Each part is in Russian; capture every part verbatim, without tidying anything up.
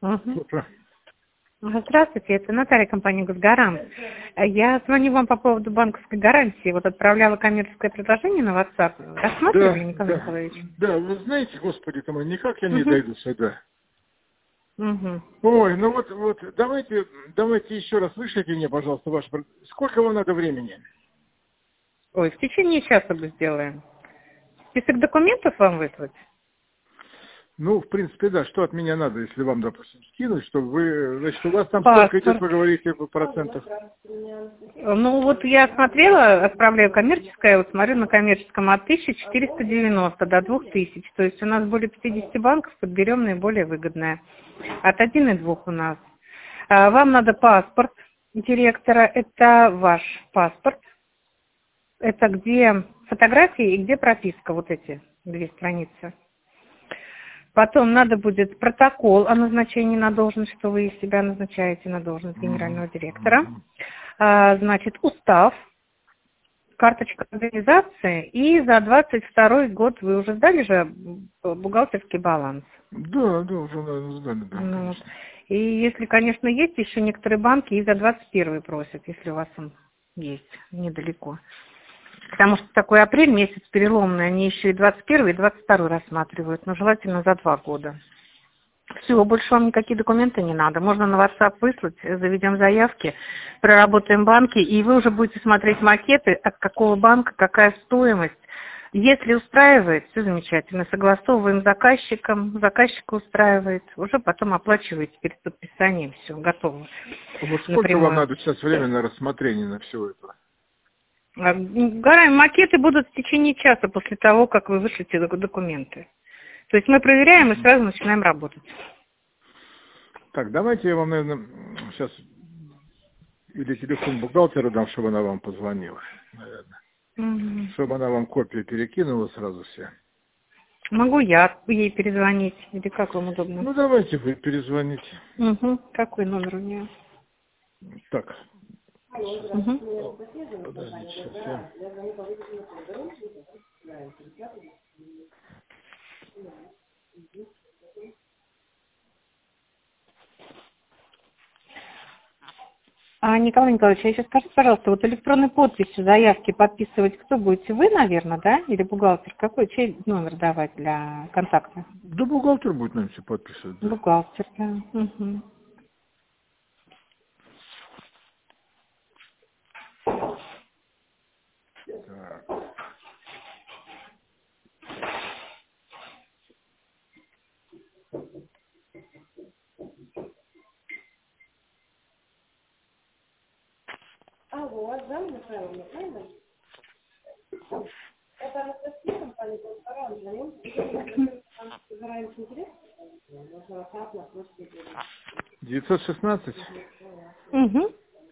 Мгм. Утро. Здравствуйте, это Наталья, компания «Госгарант». Я звоню вам по поводу банковской гарантии. Вот отправляла коммерческое предложение на WhatsApp. Рассматривали, Да, Николай да, Николаевич? да, вы знаете, господи ты мой, никак я не Угу. дойду сюда. Угу. Ой, ну вот, вот, давайте, давайте еще раз, вышлите мне, пожалуйста, ваше... пред- Сколько вам надо времени? Ой, в течение часа мы сделаем. Список документов вам выслать? Ну, в принципе, да, что от меня надо, если вам, допустим, скинуть, чтобы вы, значит, у вас там сколько идет, Паспорт. вы говорите, по процентов? Ну вот я смотрела, отправляю коммерческое, вот смотрю на коммерческом от тысячи четырёхсот девяноста до двух тысяч. То есть у нас более пятидесяти банков, подберем наиболее выгодное. От одного и двух у нас. А, Вам надо паспорт директора, это ваш паспорт. Это где фотографии и где прописка, вот эти две страницы. Потом надо будет протокол о назначении на должность, что вы себя назначаете на должность генерального директора. А, Значит, устав, карточка организации, и за двадцать второй год вы уже сдали же бухгалтерский баланс. Да, да, уже, наверное, сдали, да, Ну, вот. конечно. И если, конечно, есть еще некоторые банки, и за двадцать первый просят, если у вас он есть недалеко. Потому что такой апрель месяц переломный, они еще и двадцать первый, и двадцать второй рассматривают, но желательно за два года. Все, больше вам никакие документы не надо. Можно на WhatsApp выслать, заведем заявки, проработаем банки, и вы уже будете смотреть макеты, от какого банка, какая стоимость. Если устраивает, все замечательно. Согласовываем с заказчиком, заказчика устраивает, уже потом оплачиваете перед подписанием, все, готово. А вот сколько Напрямую. вам надо сейчас времени на рассмотрение на все это? А, Гора, макеты будут в течение часа после того, как вы вышлите док- документы. То есть мы проверяем и сразу начинаем работать. Так, давайте я вам, наверное, сейчас или телефон бухгалтера дам, чтобы она вам позвонила, наверное. Мгм. Чтобы она вам копию перекинула сразу все. Могу я ей перезвонить, или как вам удобно? Ну, давайте вы перезвоните. Угу. Какой номер у нее? Так, Угу. подождите, сейчас я... А, Николай Николаевич, а еще скажите, пожалуйста, вот электронной подписью заявки подписывать кто будете? Вы, наверное, да? Или бухгалтер? Какой, чей номер давать для контакта? Да бухгалтер будет нам все подписывать, да. Бухгалтер, да. Угу. Так. Алло, да, Михайловна, правильно? Это Анастасия, компания «Госгарант». Звоним. Загораем интерес? Можно WhatsApp на почте. девятьсот шестнадцать, Угу.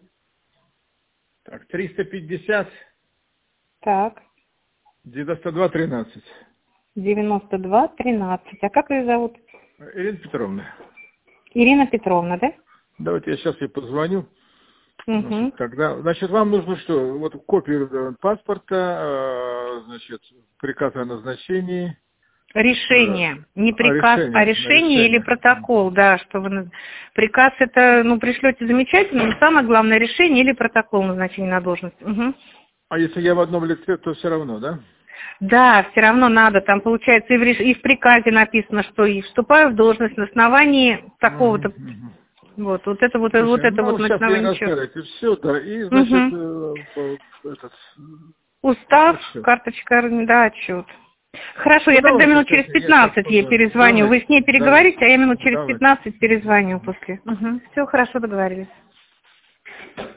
так, триста пятьдесят, Так. девяносто два тринадцать. девяносто два тринадцать. А как ее зовут? Ирина Петровна, Ирина Петровна, да? давайте я сейчас ей позвоню. Угу. Значит, тогда, значит, вам нужно что? Вот копию э, паспорта, э, значит, приказ о назначении. Решение, не А, приказ, решение, а на решение или решение. протокол, да, что вы... наз- Приказ это, ну, пришлете замечательно, но самое главное решение или протокол назначения на должность. Угу. А если я в одном лице, то все равно, да? Да, все равно надо, там получается и в, реш- и в приказе написано, что и вступаю в должность на основании такого-то, Мгм, мгм. вот, вот это вот, Слушай, вот это ну вот на сейчас я основании чего. расскажу, все, да, и значит, Угу. э, по- этот, Устав, отчет. карточка, да, отчет. Хорошо, Ну я тогда давайте, минут через сейчас, я сейчас пятнадцать ей позвоню. перезвоню. Вы Давайте, с ней переговорите, а давайте, я минут через давайте. пятнадцать перезвоню после. Угу. Все, хорошо, договорились.